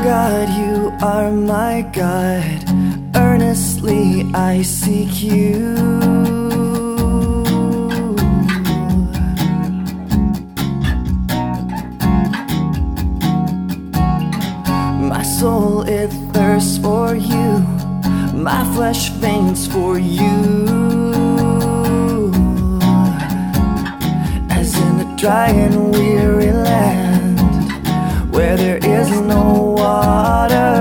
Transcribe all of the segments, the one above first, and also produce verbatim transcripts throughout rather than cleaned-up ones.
God, you are my God. Earnestly I seek you. My soul, it thirsts for you. My flesh faints for you. As in a dry and weary land where there is no water.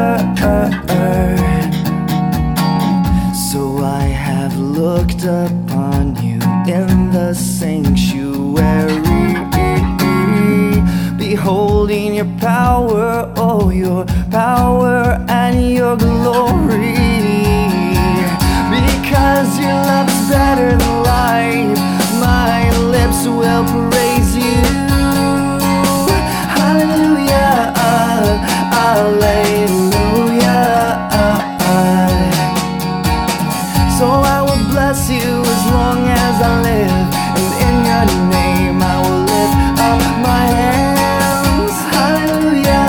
So I have looked upon you in the sanctuary, beholding your power, oh, your power and your glory. Because your love's better than life, my lips will praise you. Hallelujah, hallelujah. So I will bless you as long as I live, and in your name I will lift up my hands. Hallelujah,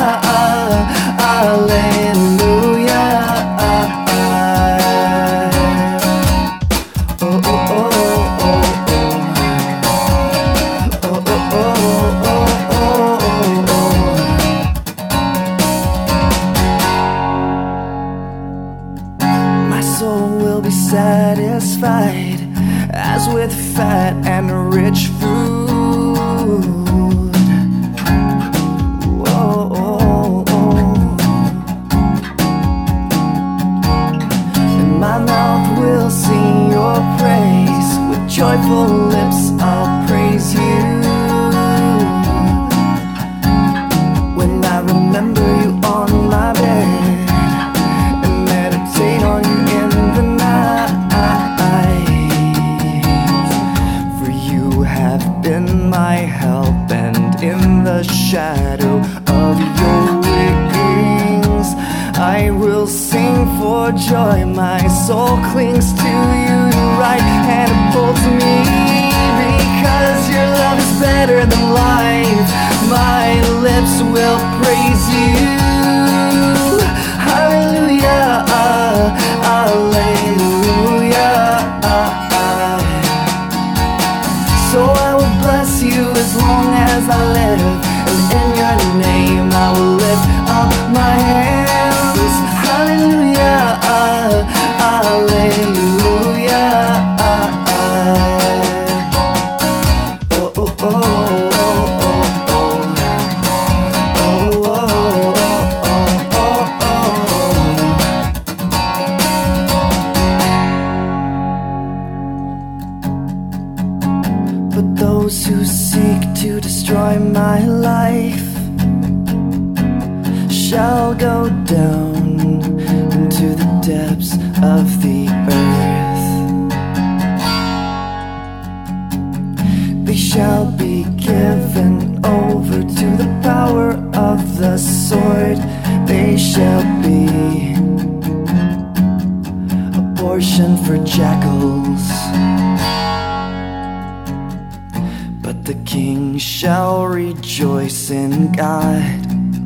hallelujah. Oh, oh, oh, oh, oh. Oh, oh, oh, oh, oh. My soul will be satisfied as with fat and rich food. Whoa, oh, oh. And my mouth will sing your praise. With joyful lips I'll praise you. When I remember you on my bed and meditate on you in the night, for you have been my help, and in the shadow of your wings I will sing for joy. My soul clings to you, your right hand holds me. Because your love is better than life, my lips will praise you. Hallelujah, hallelujah. So I will bless you as long as I live, and in your name I will lift up my hands. Hallelujah, hallelujah. Oh, oh, oh, oh, oh. Oh, oh, oh, oh, oh. But those who seek to destroy my life shall go down into the depths of the earth. They shall be given over to the power of the sword. They shall be a portion for jackals. But the king shall rejoice in God.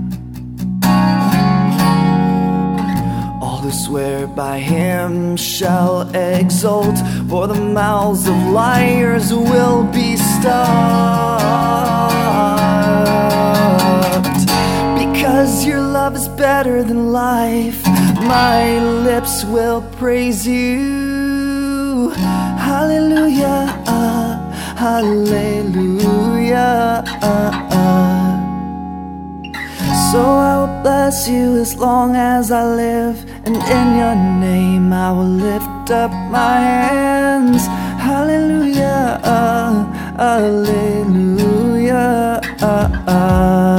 All who swear by him shall exult, for the mouths of liars will be stopped. Because your love is better than life, my lips will praise you. Hallelujah, hallelujah. So I will bless you as long as I live, and in your name I will lift up my hands. Hallelujah, hallelujah.